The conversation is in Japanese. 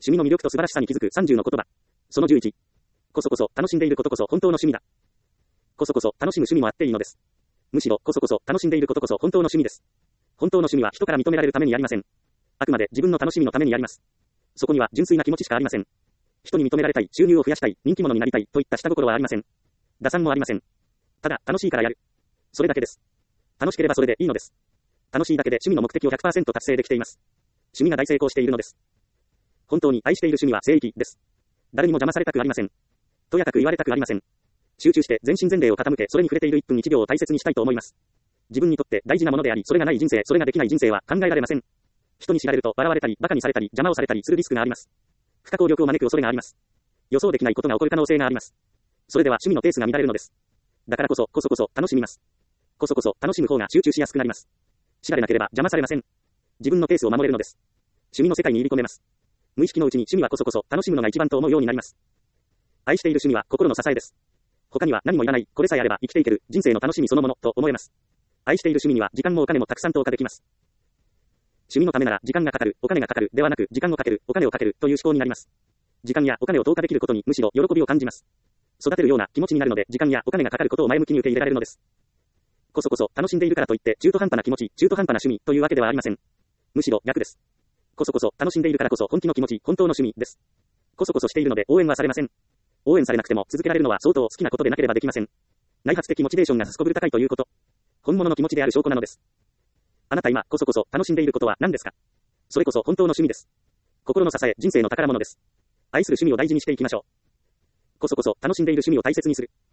趣味の魅力と素晴らしさに気づく30の言葉。その11。こそこそ楽しんでいることこそ本当の趣味だ。こそこそ楽しむ趣味もあっていいのです。むしろこそこそ楽しんでいることこそ本当の趣味です。本当の趣味は人から認められるためにやりません。あくまで自分の楽しみのためにやります。そこには純粋な気持ちしかありません。人に認められたい、収入を増やしたい、人気者になりたいといった下心はありません。打算もありません。ただ楽しいからやる。それだけです。楽しければそれでいいのです。楽しいだけで趣味の目的を 100% 達成できています。趣味が大成功しているのです。本当に愛している趣味は聖域です。誰にも邪魔されたくありません。とやかく言われたくありません。集中して全身全霊を傾け、それに触れている1分1秒を大切にしたいと思います。自分にとって大事なものであり、それがない人生、それができない人生は考えられません。人に知られると笑われたり、馬鹿にされたり、邪魔をされたりするリスクがあります。不可抗力を招く恐れがあります。予想できないことが起こる可能性があります。それでは趣味のペースが乱れるのです。だからこそ楽しみます。こそ楽しむ方が集中しやすくなります。知られなければ邪魔されません。自分のペースを守れるのです。趣味の世界に入り込めます。無意識のうちに趣味はこそ楽しむのが一番と思うようになります。愛している趣味は心の支えです。他には何もいらない、これさえあれば生きていける、人生の楽しみそのものと思えます。愛している趣味には時間もお金もたくさん投下できます。趣味のためなら時間がかかる、お金がかかるではなく、時間をかける、お金をかけるという思考になります。時間やお金を投下できることにむしろ喜びを感じます。育てるような気持ちになるので、時間やお金がかかることを前向きに受け入れられるのです。こそ楽しんでいるからといって中途半端な気持ち、中途半端な趣味というわけではありません。むしろ逆です。こそ楽しんでいるからこそ本気の気持ち、本当の趣味です。こそしているので応援はされません。応援されなくても続けられるのは相当好きなことでなければできません。内発的モチベーションがすこぶる高いということ。本物の気持ちである証拠なのです。あなた今こそ楽しんでいることは何ですか？それこそ本当の趣味です。心の支え、人生の宝物です。愛する趣味を大事にしていきましょう。こそ楽しんでいる趣味を大切にする。